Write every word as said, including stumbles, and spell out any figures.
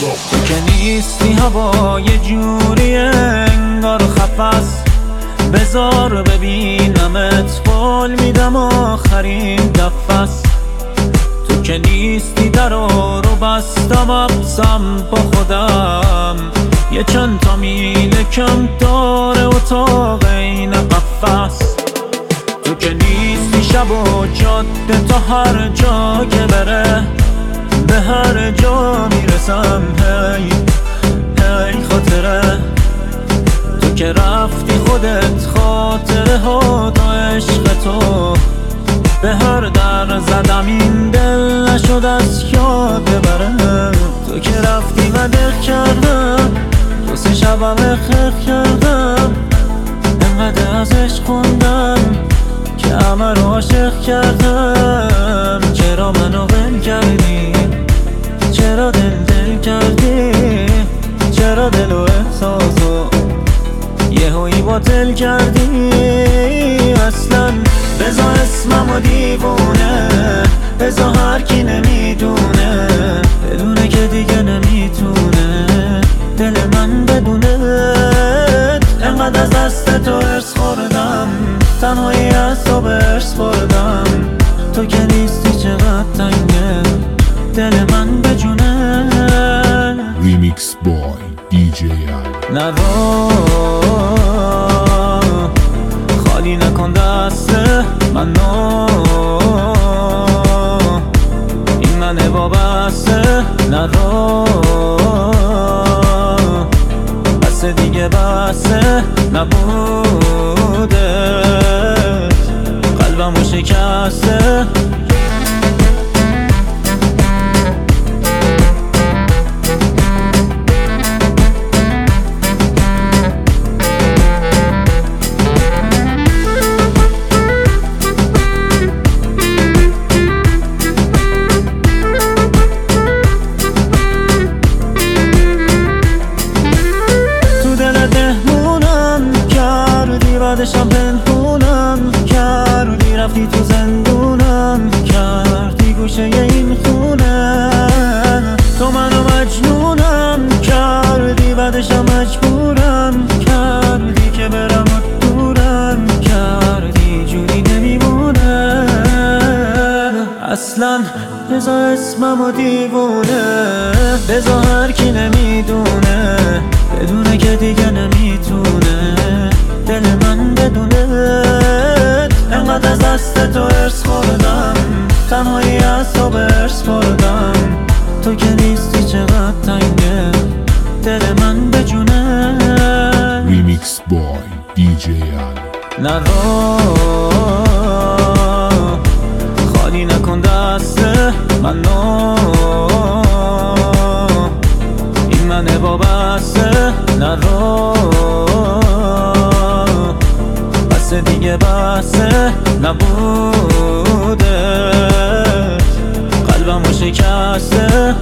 تو که نیستی هوا یه جوری انگار خفص، بذار ببینمت قول میدم آخرین دفعست. تو که نیستی درو رو بستم اقسم با خودم، یه چند تا میل کم داره اتاق این قفص. تو که نیستی شب و جاده تا هر جا که بره، به هر جا میرسم هی هی خاطره. تو که رفتی خودت خاطره ها تا عشق تو، به هر در زدم این دل نشد از یاد ببره. تو که رفتی و دق کردم، دو سه شبم خخ کردم، انقدر از عشق خوندم که همه رو عاشق کردم. چرا منو ول کردی؟ چرا دل دل کردی؟ چرا دل و احساسو یه هایی باطل کردی؟ اصلا بزا اسمم و دیوونه، بزا هر کی نمیدونه، بدونه که دیگه نمیتونه دل من بدونت. انقدر از دست تو ارس خوردم، تنهایی از تو برس بردم. تو که نیستی چقدر تنگه دل من بجونه. ریمیکس بای دی جی ال. نرو خالی نکن دست منو، این منه وابسته. نرو بس دیگه بسته نبوده، قلبمو شکسته. بعدشم پنهونم کردی، رفتی تو زندونم کردی گوشه این خونه. تو منو مجنونم کردی، بعدشم مجبورم کردی که برم و دورم کردی، جوری نمیمونه اصلا. بزا اسمم و دیوونه، بزا هر کی نمیدونه، بدونه که دیگه نمیتونه دل من بدونه. انقدر از دست تو ارس خوردم، تنهایی از تو برس بردم. تو که نیستی چقدر تنگه دل من بجونه. ریمیکس بای دی جی ال. نرو خالی نکن دست منو، این منه وابسته. نرو بس دیگه بسته نبوده، قلبمو شکسته.